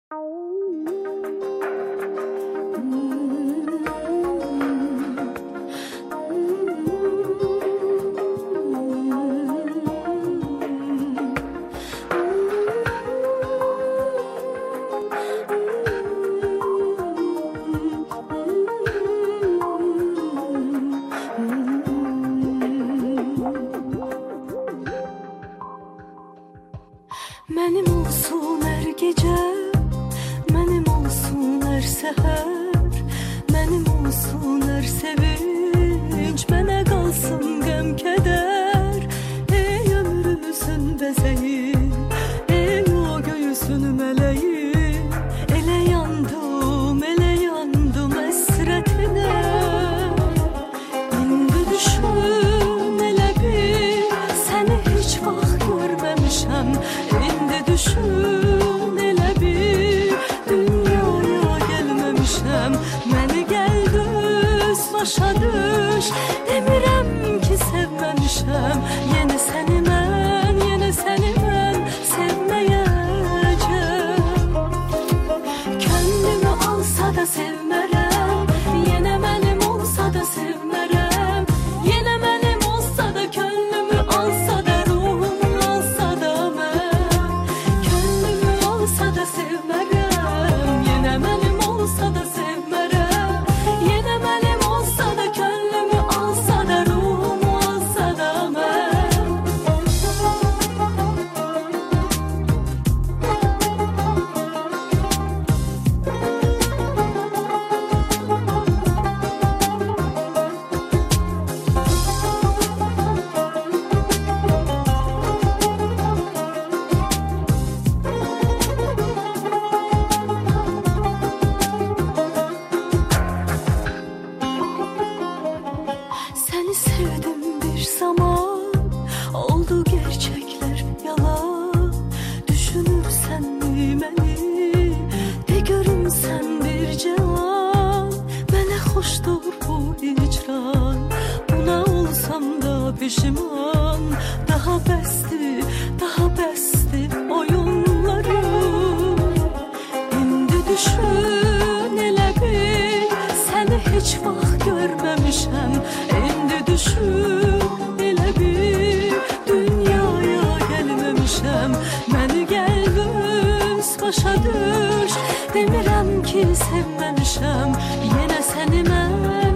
Mənim olsun hər gecə, mənim olsun hər səhər, mənim olsun hər sevinç, mənə qalsın qəm kədər. Ey ömrümüzün bəzəyi, ey o göğüsün mələyi, elə yandım həsrətinə. İndi düşün elə bil, səni heç vaxt görməmişəm. Düşün elə bir, dünyaya gəlməmişəm. Məni gəl düz başa düş, demirəm ki sevməmişəm. Yenə səni mən sevməyəcəm. Könlümü alsa da sevmərəm, yenə mənim olsa da sevmərəm. Yenə mənim olsa da könlümü alsa da ruhumu alsa da mən sevmərəm, yenə mənim olsa da sevmərəm. Yenə mənim olsa da könlümü alsa da ruhumu alsa da mən. Səni sevdim bir zaman, oldu gerçəklər yalan. Düşünürsənmi məni, de görüm sən bircə an. Mənə xoşdur bu hicran, buna olsam da peşiman. Daha bəsdir oyunlarım. İndi düşün elə bil, səni heç vaxt görməmişəm. Düşün elə bir, dünyaya gəlməmişəm. Məni gəl düz başa düş, demirəm ki sevməmişəm. Yenə səni mən